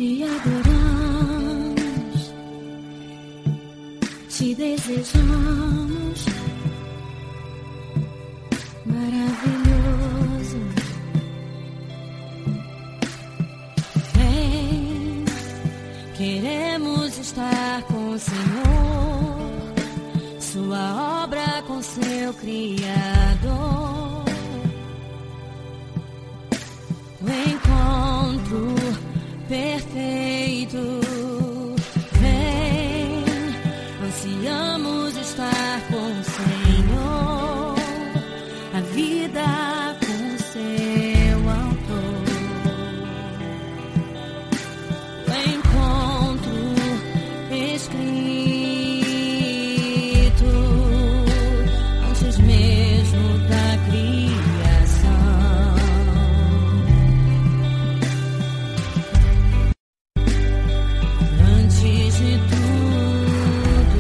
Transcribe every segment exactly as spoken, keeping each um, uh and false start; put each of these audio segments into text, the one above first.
Te adoramos, te desejamos, maravilhoso. Vem, queremos estar com o Senhor, sua obra com seu Criador. O encontro perfeito, vem, ansiamos estar com o Senhor, a vida com seu autor. O encontro escrito antes mesmo da criação. Antes de tudo,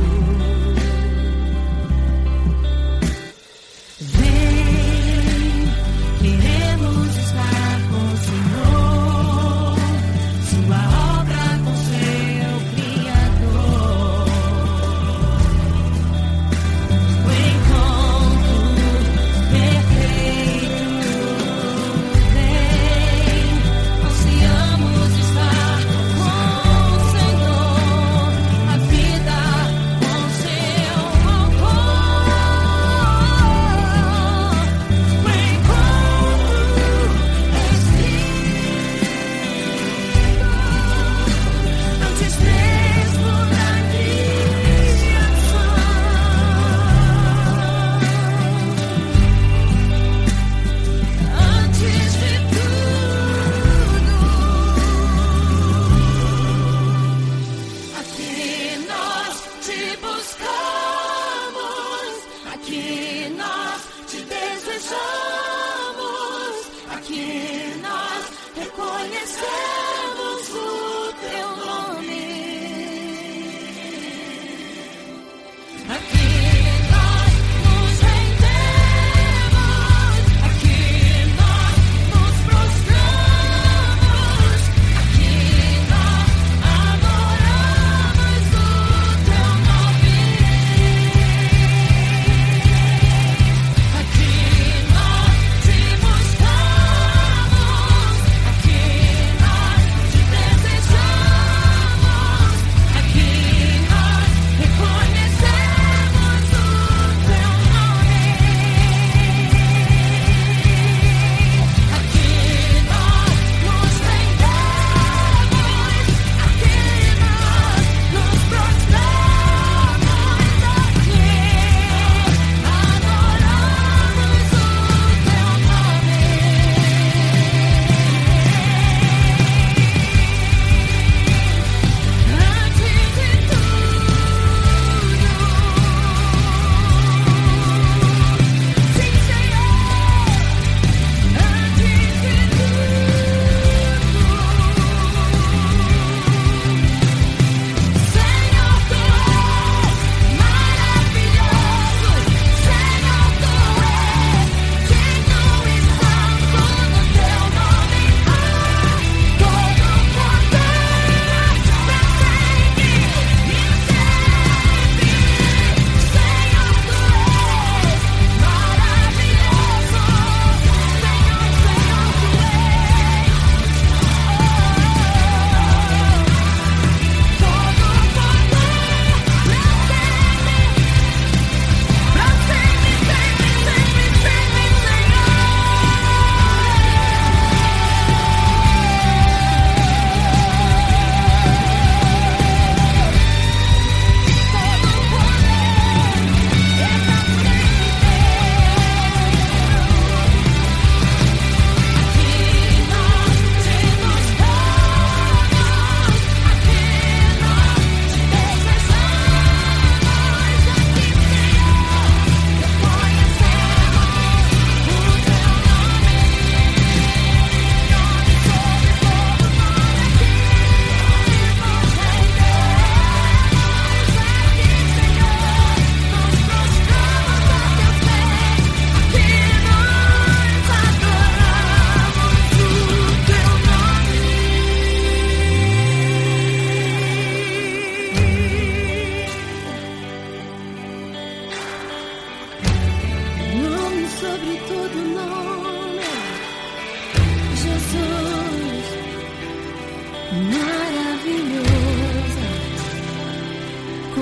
vem, queremos estar com o Senhor, sua obra com seu Criador. O encontro perfeito, vem, ansiamos estar com o Senhor,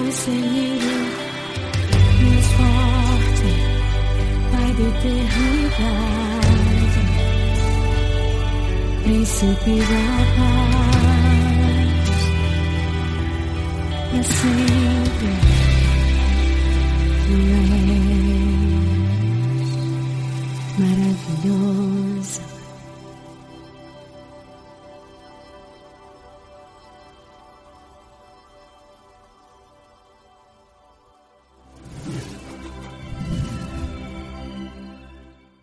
conselheiro mais forte, Pai de eternidade, Príncipe da paz, para sempre tu és.